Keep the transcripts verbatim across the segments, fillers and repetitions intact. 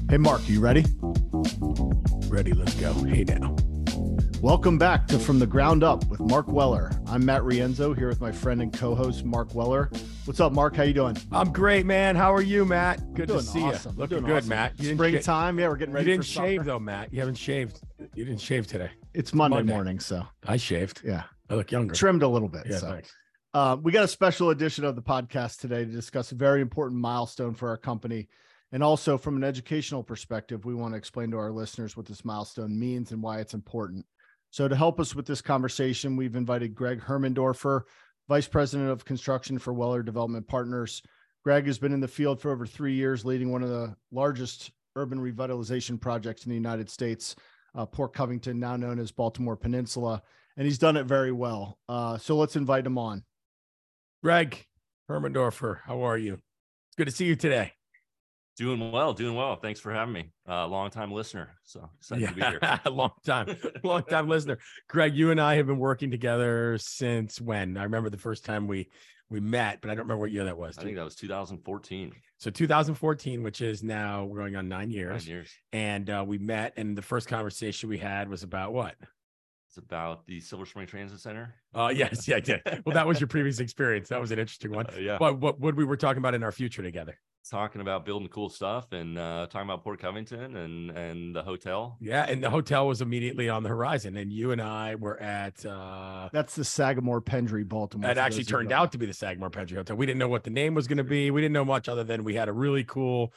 Hey, Mark, you ready? Ready, let's go. Hey now. Welcome back to From the Ground Up with Mark Weller. I'm Matt Rienzo here with my friend and co-host Mark Weller. What's up, Mark? How you doing? I'm great, man. How are you, Matt? Good doing to see awesome. you. Looking Doing good, awesome. Matt. You Springtime. Yeah, we're getting ready You didn't for shave summer. though, Matt. You haven't shaved. You didn't shave today. It's Monday, Monday. morning, so I shaved. yeah, I look younger. trimmed a little bit. Yeah, so thanks. uh, we got a special edition of the podcast today to discuss a very important milestone for our company. And also from an educational perspective, we want to explain to our listeners what this milestone means and why it's important. So to help us with this conversation, we've invited Greg Hermendorfer, Vice President of Construction for Weller Development Partners. Greg has been in the field for over three years, leading one of the largest urban revitalization projects in the United States, uh, Port Covington, now known as Baltimore Peninsula, and he's done it very well. Uh, so let's invite him on. Greg Hermendorfer, how are you? It's good to see you today. Doing well, doing well. Thanks for having me. Uh, long time listener. So excited Yeah, to be here. long time, long time listener. Greg, you and I have been working together since when? I remember the first time we we met, but I don't remember what year that was. I think that was two thousand fourteen. So two thousand fourteen, which is now we're going on nine years. Nine years. And uh, we met, and the first conversation we had was about what? It's about the Silver Spring Transit Center. Oh, uh, yes, yeah, I did. Well, that was your previous experience. That was an interesting one. Uh, yeah. But what what we were talking about in our future together? Talking about building cool stuff and uh, talking about Port Covington and and the hotel. Yeah, and the hotel was immediately on the horizon, and you and I were at. Uh, That's the Sagamore Pendry, Baltimore. It actually turned out to be the Sagamore Pendry Hotel. We didn't know what the name was going to be. We didn't know much other than we had a really cool,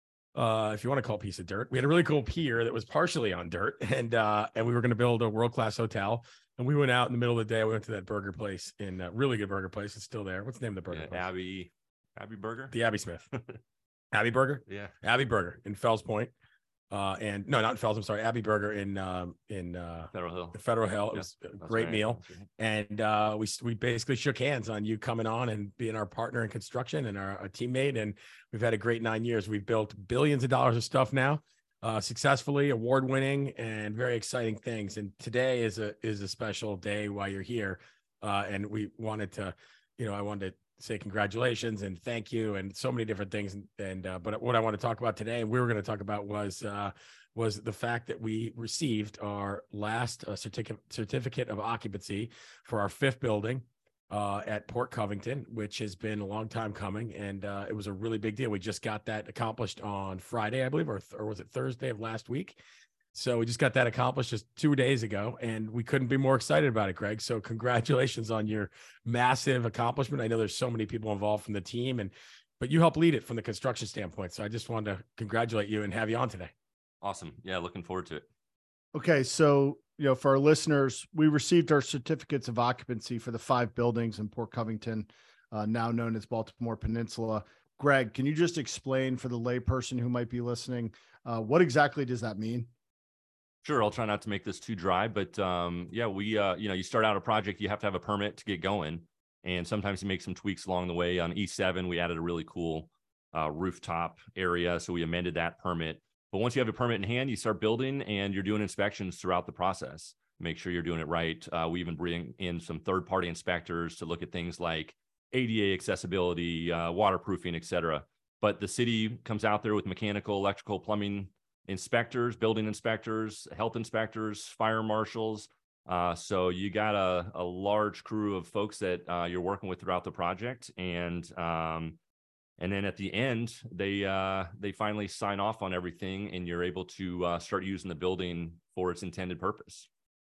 uh, if you want to call it a piece of dirt, we had a really cool pier that was partially on dirt, and uh, and we were going to build a world class hotel. And we went out in the middle of the day. We went to that burger place in uh, really good burger place. It's still there. What's the name of the burger? Yeah, place? Abbey. Abbey Burger? The Abbey Smith. Abbey Burger? Yeah. Abbey Burger in Fells Point. Uh, and no, not in Fells. I'm sorry. Abbey Burger in um, in uh, Federal Hill. Federal Hill. It Yeah, was a that's great right. meal. That's right. And uh, we we basically shook hands on you coming on and being our partner in construction and our, our teammate. And we've had a great nine years. We've built billions of dollars of stuff now, uh, successfully, award winning, and very exciting things. And today is a is a special day while you're here. Uh, and we wanted to, you know, I wanted to say congratulations and thank you and so many different things. And, and uh, but what I want to talk about today, and we were going to talk about was uh, was the fact that we received our last uh, certificate certificate of occupancy for our fifth building uh, at Port Covington, which has been a long time coming, and uh, it was a really big deal. We just got that accomplished on Friday, I believe, or, th- or was it Thursday of last week? So we just got that accomplished just two days ago, and we couldn't be more excited about it, Greg. So congratulations on your massive accomplishment. I know there's so many people involved from the team, and but you helped lead it from the construction standpoint. So I just wanted to congratulate you and have you on today. Awesome. Yeah, looking forward to it. Okay, so you know, for our listeners, we received our certificates of occupancy for the five buildings in Port Covington, uh, now known as Baltimore Peninsula. Greg, can you just explain for the layperson who might be listening, uh, what exactly does that mean? Sure. I'll try not to make this too dry, but um, yeah, we, uh, you know, you start out a project, you have to have a permit to get going. And sometimes you make some tweaks along the way. On E seven, we added a really cool uh, rooftop area. So we amended that permit. But once you have a permit in hand, you start building and you're doing inspections throughout the process. Make sure you're doing it right. Uh, we even bring in some third-party inspectors to look at things like A D A accessibility, uh, waterproofing, et cetera. But the city comes out there with mechanical, electrical, plumbing inspectors, building inspectors, health inspectors, fire marshals. Uh, so you got a, a large crew of folks that uh, you're working with throughout the project. And um, and then at the end, they uh, they finally sign off on everything and you're able to uh, start using the building for its intended purpose.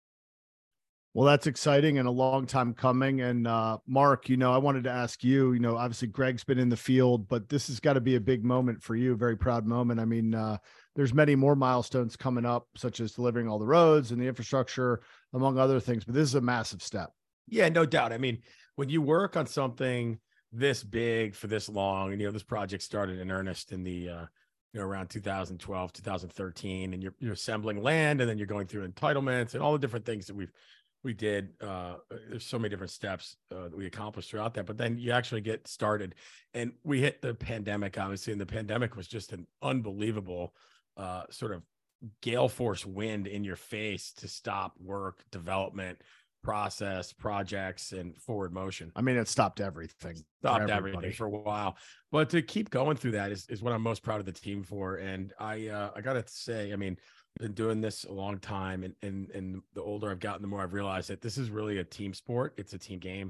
Well, that's exciting and a long time coming. And uh, Mark, you know, I wanted to ask you, you know, obviously Greg's been in the field, but this has got to be a big moment for you, a very proud moment. I mean, uh, there's many more milestones coming up, such as delivering all the roads and the infrastructure, among other things, but this is a massive step. Yeah, no doubt. I mean, when you work on something this big for this long, and, you know, this project started in earnest in the, uh, you know, around two thousand twelve, two thousand thirteen, and you're, you're assembling land, and then you're going through entitlements and all the different things that we've, we did. Uh, there's so many different steps uh, that we accomplished throughout that, but then you actually get started, and we hit the pandemic, obviously, and the pandemic was just an unbelievable uh, sort of gale force wind in your face to stop work development. process, projects, and forward motion. I mean, it stopped everything. Stopped everything for a while, but to keep going through that is, is what I'm most proud of the team for. And I uh, I gotta say, I mean, I've been doing this a long time, and and and the older I've gotten, the more I've realized that this is really a team sport. It's a team game,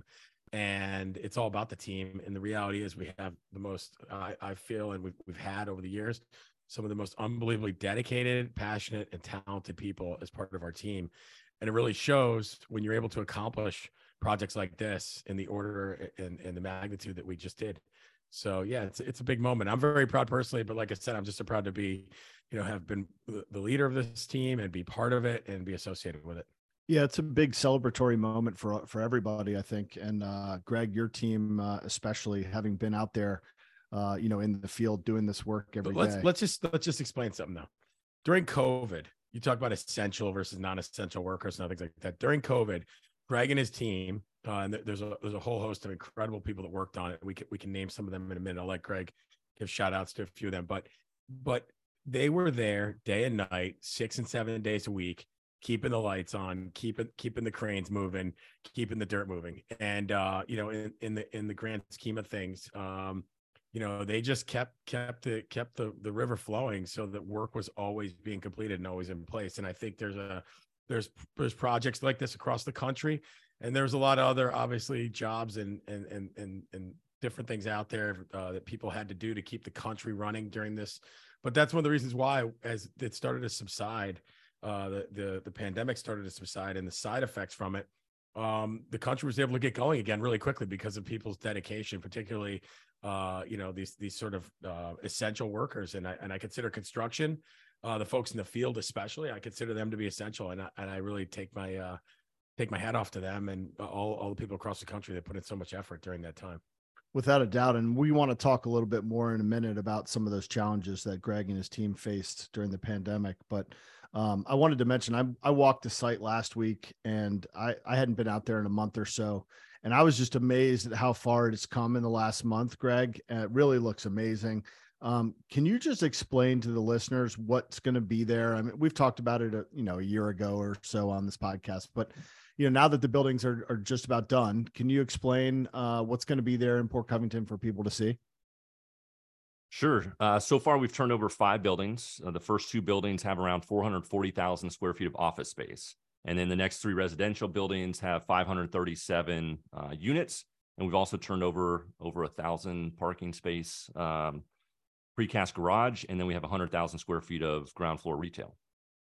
and it's all about the team. And the reality is, we have the most I, I feel, and we've we've had over the years, some of the most unbelievably dedicated, passionate, and talented people as part of our team. And it really shows when you're able to accomplish projects like this in the order and, and the magnitude that we just did. So yeah, it's it's a big moment. I'm very proud personally, but like I said, I'm just so proud to be, you know, have been the leader of this team and be part of it and be associated with it. Yeah, it's a big celebratory moment for for everybody, I think. And uh, Greg, your team, uh, especially having been out there, uh, you know, in the field doing this work every but let's, day. Let's just let's just explain something though. During COVID, you talk about essential versus non-essential workers and things like that. During COVID, Greg and his team, uh, and there's a there's a whole host of incredible people that worked on it. We can we can name some of them in a minute. I'll let Greg give shout outs to a few of them, but but they were there day and night, six and seven days a week, keeping the lights on, keeping keeping the cranes moving, keeping the dirt moving. And uh, you know, in, in the in the grand scheme of things, um, you know, they just kept kept the kept the the river flowing so that work was always being completed and always in place. And I think there's a there's there's projects like this across the country, and there's a lot of other obviously jobs and and and and, and different things out there uh, that people had to do to keep the country running during this. But that's one of the reasons why, as it started to subside, uh, the the the pandemic started to subside, and the side effects from it, um, the country was able to get going again really quickly because of people's dedication, particularly. Uh, you know, these these sort of uh, essential workers, and I and I consider construction, uh, the folks in the field especially, I consider them to be essential, and I, and I really take my uh, take my hat off to them and all all the people across the country that put in so much effort during that time. Without a doubt, and we want to talk a little bit more in a minute about some of those challenges that Greg and his team faced during the pandemic. But um, I wanted to mention, I I walked the site last week, and I I hadn't been out there in a month or so. And I was just amazed at how far it's come in the last month, Greg. And it really looks amazing. Um, can you just explain to the listeners what's going to be there? I mean, we've talked about it, a, you know, a year ago or so on this podcast, but you know, now that the buildings are, are just about done, can you explain uh, what's going to be there in Port Covington for people to see? Sure. Uh, so far, we've turned over five buildings. Uh, the first two buildings have around four hundred forty thousand square feet of office space. And then the next three residential buildings have five hundred thirty-seven uh, units. And we've also turned over over a thousand parking space, um, precast garage. And then we have one hundred thousand square feet of ground floor retail.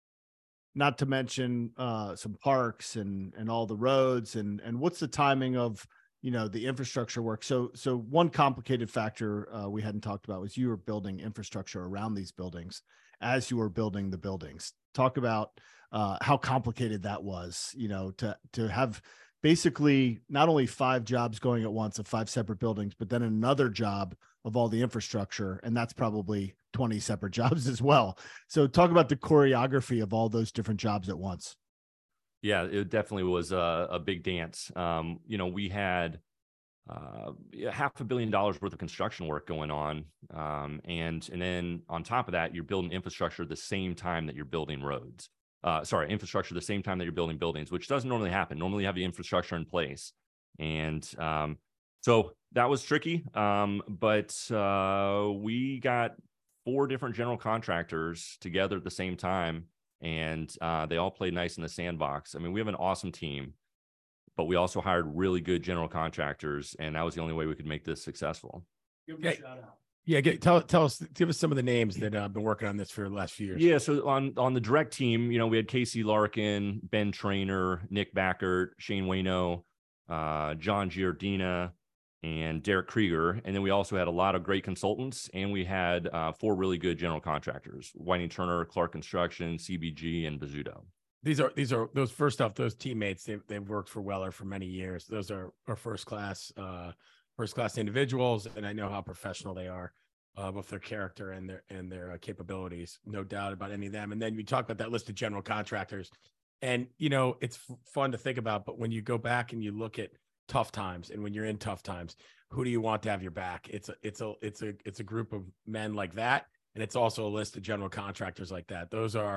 Not to mention uh, some parks and and all the roads. And and what's the timing of, you know, the infrastructure work? So so one complicated factor uh, we hadn't talked about was you were building infrastructure around these buildings as you were building the buildings. Talk about Uh, how complicated that was, you know, to to have basically not only five jobs going at once of five separate buildings, but then another job of all the infrastructure. And that's probably twenty separate jobs as well. So talk about the choreography of all those different jobs at once. Yeah, it definitely was a, a big dance. Um, you know, we had uh, half a billion dollars worth of construction work going on. Um, and, and then on top of that, you're building infrastructure at the same time that you're building roads. Uh, sorry, infrastructure the same time that you're building buildings, which doesn't normally happen. Normally you have the infrastructure in place. And um, so that was tricky. Um, but uh, we got four different general contractors together at the same time, and uh, they all played nice in the sandbox. I mean, we have an awesome team, but we also hired really good general contractors, and that was the only way we could make this successful. Give them a shout out. Yeah, get, tell tell us, give us some of the names that have uh, been working on this for the last few years. Yeah, so on on the direct team, you know, we had Casey Larkin, Ben Trainer, Nick Backert, Shane Wayno, uh, John Giardina, and Derek Krieger. And then we also had a lot of great consultants, and we had uh, four really good general contractors: Whiting Turner, Clark Construction, C B G, and Bizzuto. These are these are those first off, those teammates. They've they've worked for Weller for many years. Those are our first class. Uh, first class individuals, and I know how professional they are, uh, with their character and their and their uh, capabilities, no doubt about any of them. And then you talk about that list of general contractors, and you know it's f- fun to think about. But when you go back and you look at tough times, and when you're in tough times, who do you want to have your back? It's a it's a it's a it's a group of men like that, and it's also a list of general contractors like that. Those are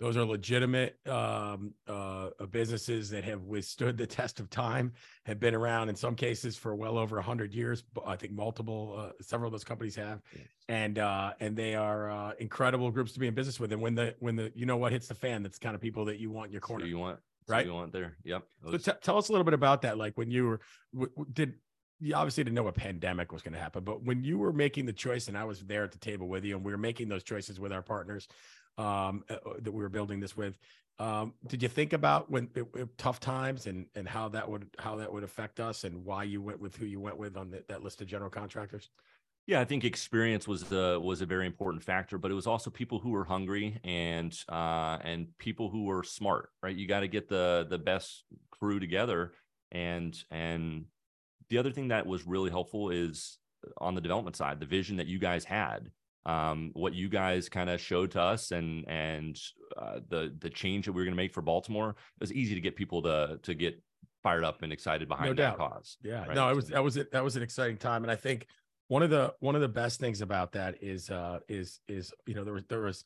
Those are legitimate um, uh, businesses that have withstood the test of time, have been around in some cases for well over a hundred years. I think multiple, uh, several of those companies have, and uh, and they are uh, incredible groups to be in business with. And when the when the you know what hits the fan, that's the kind of people that you want in your corner. So you want right? You want there. Yep. So t- tell us a little bit about that. Like when you were w- w- did. You obviously didn't know a pandemic was going to happen, but when you were making the choice, and I was there at the table with you, and we were making those choices with our partners um, uh, that we were building this with, um, did you think about when it, it, tough times and and how that would how that would affect us, and why you went with who you went with on the, that list of general contractors? Yeah, I think experience was the was a very important factor, but it was also people who were hungry and uh, and people who were smart. Right, you got to get the the best crew together, and and. The other thing that was really helpful is on the development side, the vision that you guys had, um, what you guys kind of showed to us, and and uh, the the change that we were going to make for Baltimore. It was easy to get people to to get fired up and excited behind no that doubt. cause. Yeah, right? no, it was that was it. That was an exciting time, and I think one of the one of the best things about that is uh, is is you know there was there was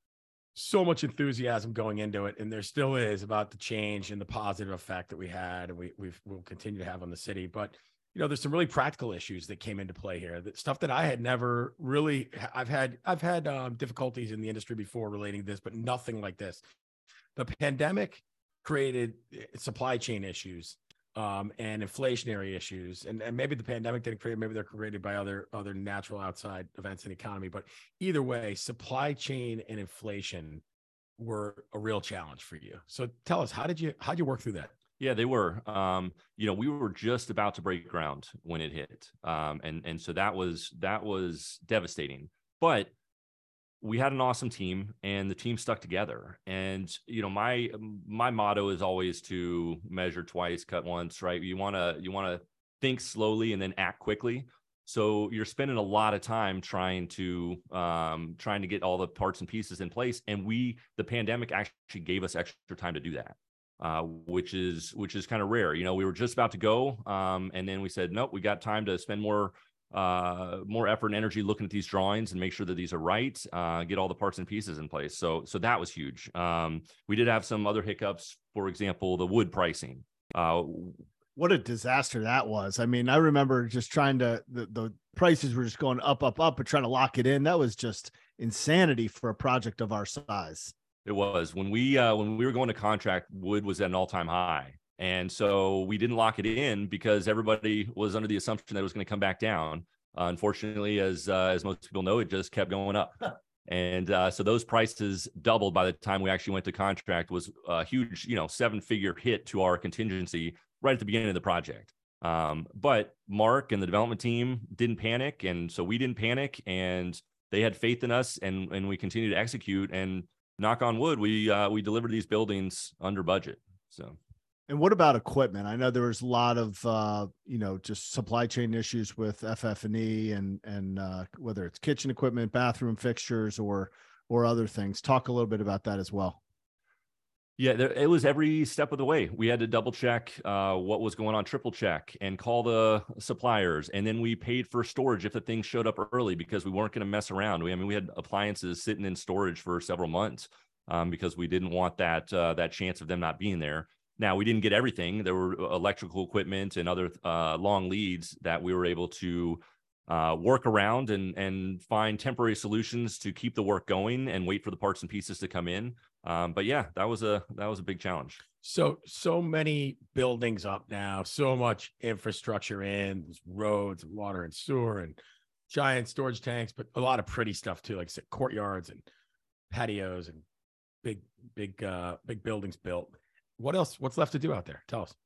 so much enthusiasm going into it, and there still is, about the change and the positive effect that we had, and we we've, we'll continue to have on the city, but. You know, there's some really practical issues that came into play here. That stuff that I had never really. I've had I've had um, difficulties in the industry before relating to this, but nothing like this. The pandemic created supply chain issues um, and inflationary issues, and, and maybe the pandemic didn't create. Maybe they're created by other other natural outside events in the economy. But either way, supply chain and inflation were a real challenge for you. So tell us, how did you how did you work through that? Yeah, they were. Um, you know, we were just about to break ground when it hit, um, and and so that was that was devastating. But we had an awesome team, and the team stuck together. And you know, my my motto is always to measure twice, cut once. Right? You want to you want to think slowly and then act quickly. So you're spending a lot of time trying to um, trying to get all the parts and pieces in place. And we, the pandemic, actually gave us extra time to do that. Uh, which is which is kind of rare. You know, we were just about to go, um, and then we said, nope, we got time to spend more uh, more effort and energy looking at these drawings and make sure that these are right, uh, get all the parts and pieces in place. So so that was huge. Um, we did have some other hiccups. For example, the wood pricing. Uh, what a disaster that was. I mean, I remember just trying to, the, the prices were just going up, up, up, but trying to lock it in. That was just insanity for a project of our size. It was when we uh, when we were going to contract, wood was at an all-time high, and so we didn't lock it in because everybody was under the assumption that it was going to come back down. Uh, unfortunately, as uh, as most people know, it just kept going up, and uh, so those prices doubled by the time we actually went to contract. Was a huge, you know, seven-figure hit to our contingency right at the beginning of the project. Um, but Mark and the development team didn't panic, and so we didn't panic, and they had faith in us, and and we continued to execute. And knock on wood, we uh, we delivered these buildings under budget. So, and what about equipment? I know there was a lot of uh, you know, just supply chain issues with F F and E, and and uh, whether it's kitchen equipment, bathroom fixtures, or or other things. Talk a little bit about that as well. Yeah, there, it was every step of the way. We had to double check uh, what was going on, triple check, and call the suppliers. And then we paid for storage if the thing showed up early, because we weren't going to mess around. We, I mean, we had appliances sitting in storage for several months um, because we didn't want that uh, that chance of them not being there. Now, we didn't get everything. There were electrical equipment and other uh, long leads that we were able to uh, work around and and find temporary solutions to keep the work going and wait for the parts and pieces to come in. Um, but yeah, that was a that was a big challenge. So so many buildings up now, so much infrastructure in, roads, water and sewer, and giant storage tanks, but a lot of pretty stuff too, like I said, courtyards and patios and big big uh, big buildings built. What else? What's left to do out there? Tell us.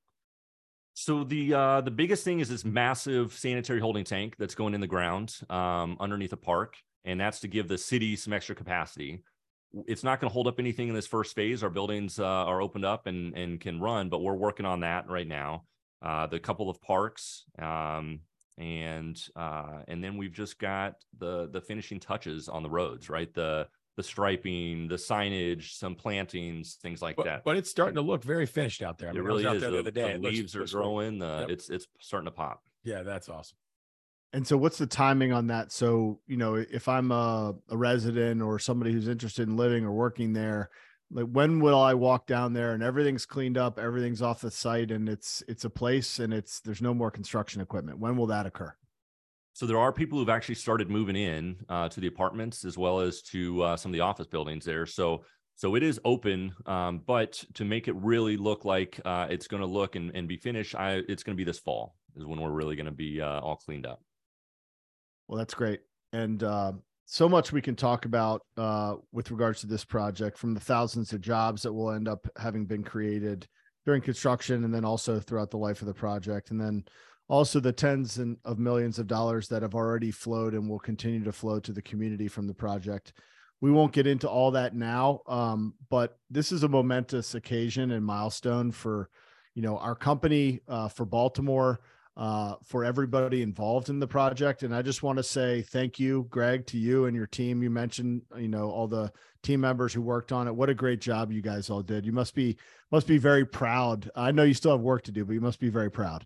So the uh, the biggest thing is this massive sanitary holding tank that's going in the ground um, underneath a park, and that's to give the city some extra capacity. It's not going to hold up anything in this first phase. Our buildings uh, are opened up and, and can run, but we're working on that right now. Uh, the couple of parks, um, and uh, and then we've just got the the finishing touches on the roads, right? The the striping, the signage, some plantings, things like but, that. But it's starting to look very finished out there. I it mean, really I was is. out there the, The, other day. the leaves looks, are looks growing. The, yep. It's it's starting to pop. Yeah, that's awesome. And so what's the timing on that? So, you know, if I'm a, a resident or somebody who's interested in living or working there, Like, when will I walk down there and everything's cleaned up, everything's off the site, and it's it's a place, and it's there's no more construction equipment? When will that occur? So there are people who've actually started moving in uh, to the apartments as well as to uh, some of the office buildings there. So so it is open, um, but to make it really look like uh, it's going to look and, and be finished, I, it's going to be this fall is when we're really going to be uh, all cleaned up. Well, that's great. And uh, so much we can talk about uh, with regards to this project, from the thousands of jobs that will end up having been created during construction, and then also throughout the life of the project. And then also the tens and of millions of dollars that have already flowed and will continue to flow to the community from the project. We won't get into all that now, um, but this is a momentous occasion and milestone for, you know, our company, uh, for Baltimore, uh, for everybody involved in the project. And I just want to say thank you, Greg, to you and your team. You mentioned, you know, all the team members who worked on it. What a great job you guys all did. You must be, must be very proud. I know you still have work to do, but you must be very proud.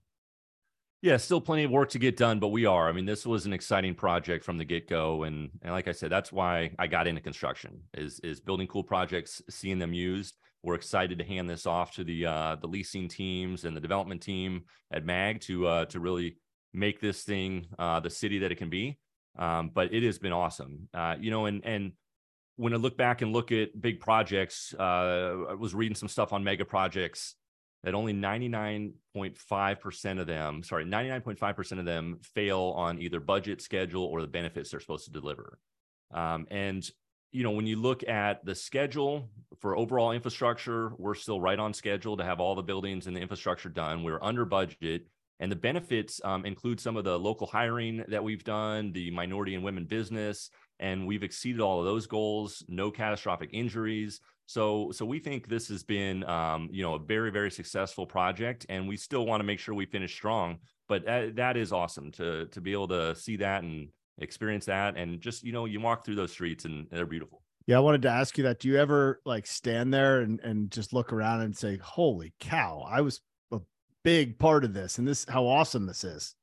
Yeah, still plenty of work to get done, but we are. I mean, this was an exciting project from the get-go. And, and like I said, that's why I got into construction, is, is building cool projects, seeing them used. We're excited to hand this off to the uh, the leasing teams and the development team at MAG to uh, to really make this thing uh, the city that it can be. Um, but it has been awesome. Uh, you know, and and when I look back and look at big projects, uh, I was reading some stuff on mega projects that only ninety-nine point five percent of them, sorry, ninety-nine point five percent of them fail on either budget, schedule, or the benefits they're supposed to deliver. Um, and, you know, when you look at the schedule for overall infrastructure, we're still right on schedule to have all the buildings and the infrastructure done. We're under budget. And the benefits um, include some of the local hiring that we've done, the minority and women business, and we've exceeded all of those goals, no catastrophic injuries. So, so we think this has been, um, you know, a very, very successful project, and we still want to make sure we finish strong. But uh, that is awesome to to be able to see that and experience that, and just, you know, you walk through those streets and they're beautiful. Yeah, I wanted to ask you that. Do you ever like stand there and and just look around and say, "Holy cow, I was a big part of this, and this how awesome this is"?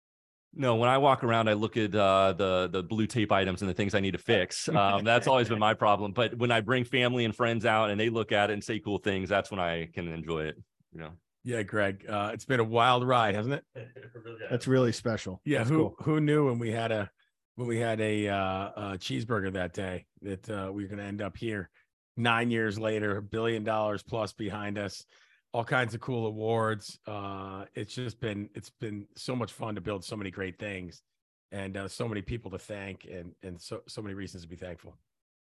No, when I walk around, I look at uh, the the blue tape items and the things I need to fix. Um, that's always been my problem. But when I bring family and friends out and they look at it and say cool things, that's when I can enjoy it. You know. Yeah, Greg, uh, it's been a wild ride, hasn't it? That's really special. Yeah, That's who cool. who knew when we had a when we had a, uh, a cheeseburger that day that uh, we were going to end up here nine years later, a billion dollars plus behind us, all kinds of cool awards. Uh, it's just been it's been so much fun to build so many great things, and uh, so many people to thank, and and so so many reasons to be thankful.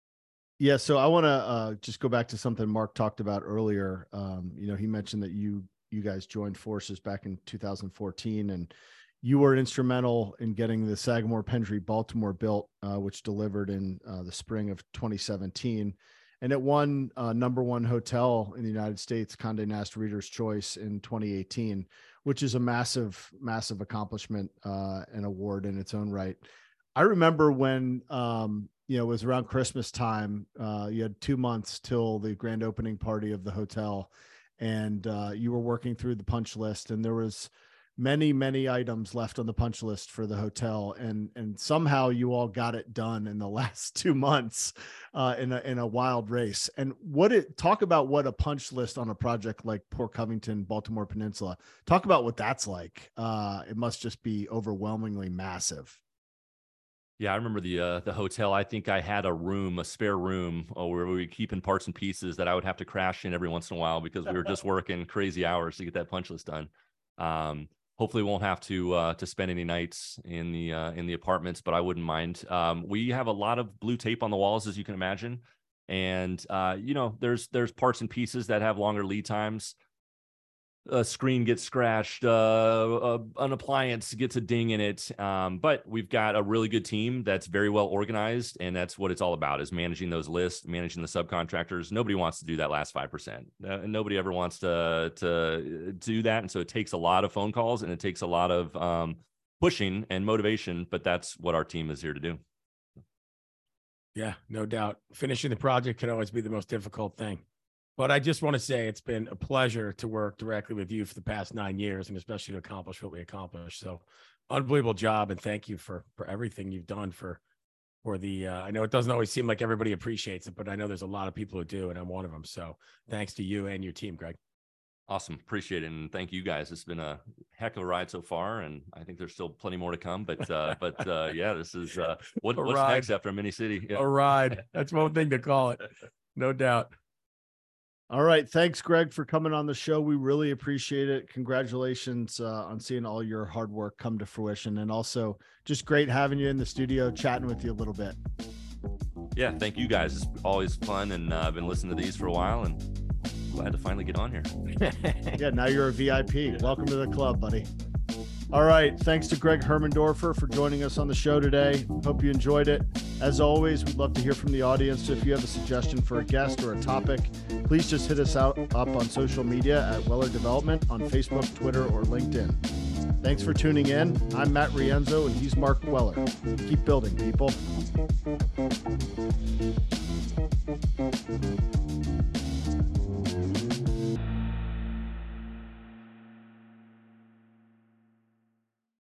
Yeah, so I want to uh, just go back to something Mark talked about earlier. Um, you know, he mentioned that you you guys joined forces back in two thousand fourteen, and you were instrumental in getting the Sagamore Pendry Baltimore built, uh, which delivered in uh, the spring of twenty seventeen. And it won uh, number one hotel in the United States, Condé Nast Reader's Choice in twenty eighteen, which is a massive, massive accomplishment uh, and award in its own right. I remember when, um, you know, it was around Christmas time. Uh, you had two months till the grand opening party of the hotel, and uh, you were working through the punch list, and there was many, many items left on the punch list for the hotel. And, and somehow you all got it done in the last two months uh, in a, in a wild race. And what it talk about what a punch list on a project like Port Covington, Baltimore Peninsula, talk about what that's like. Uh, it must just be overwhelmingly massive. Yeah, I remember the uh, the hotel. I think I had a room, a spare room, uh, where we were keeping parts and pieces that I would have to crash in every once in a while because we were just working crazy hours to get that punch list done. Um, hopefully, we won't have to uh, to spend any nights in the uh, in the apartments, but I wouldn't mind. Um, we have a lot of blue tape on the walls, as you can imagine, and uh, you know, there's there's parts and pieces that have longer lead times. A screen gets scratched, uh, uh, an appliance gets a ding in it. Um, but we've got a really good team that's very well organized, and that's what it's all about, is managing those lists, managing the subcontractors. Nobody wants to do that last five percent. Uh, and nobody ever wants to, to do that. And so it takes a lot of phone calls, and it takes a lot of um, pushing and motivation, but that's what our team is here to do. Yeah, no doubt. Finishing the project can always be the most difficult thing. But I just want to say it's been a pleasure to work directly with you for the past nine years, and especially to accomplish what we accomplished. So unbelievable job. And thank you for, for everything you've done for for the, uh, I know it doesn't always seem like everybody appreciates it, but I know there's a lot of people who do, and I'm one of them. So thanks to you and your team, Greg. Awesome. Appreciate it. And thank you guys. It's been a heck of a ride so far. And I think there's still plenty more to come, but, uh, but, uh, yeah, this is, uh, what, what's ride. next after a mini city? Yeah. A ride. That's one thing to call it. No doubt. All right. Thanks, Greg, for coming on the show. We really appreciate it. Congratulations uh, on seeing all your hard work come to fruition. And also just great having you in the studio, chatting with you a little bit. Yeah. Thank you guys. It's always fun. And uh, I've been listening to these for a while and glad to finally get on here. Yeah. Now you're a V I P. Welcome to the club, buddy. All right. Thanks to Greg Hermendorfer for joining us on the show today. Hope you enjoyed it. As always, we'd love to hear from the audience. So if you have a suggestion for a guest or a topic, please just hit us out up on social media at Weller Development on Facebook, Twitter, or LinkedIn. Thanks for tuning in. I'm Matt Rienzo, and he's Mark Weller. Keep building, people.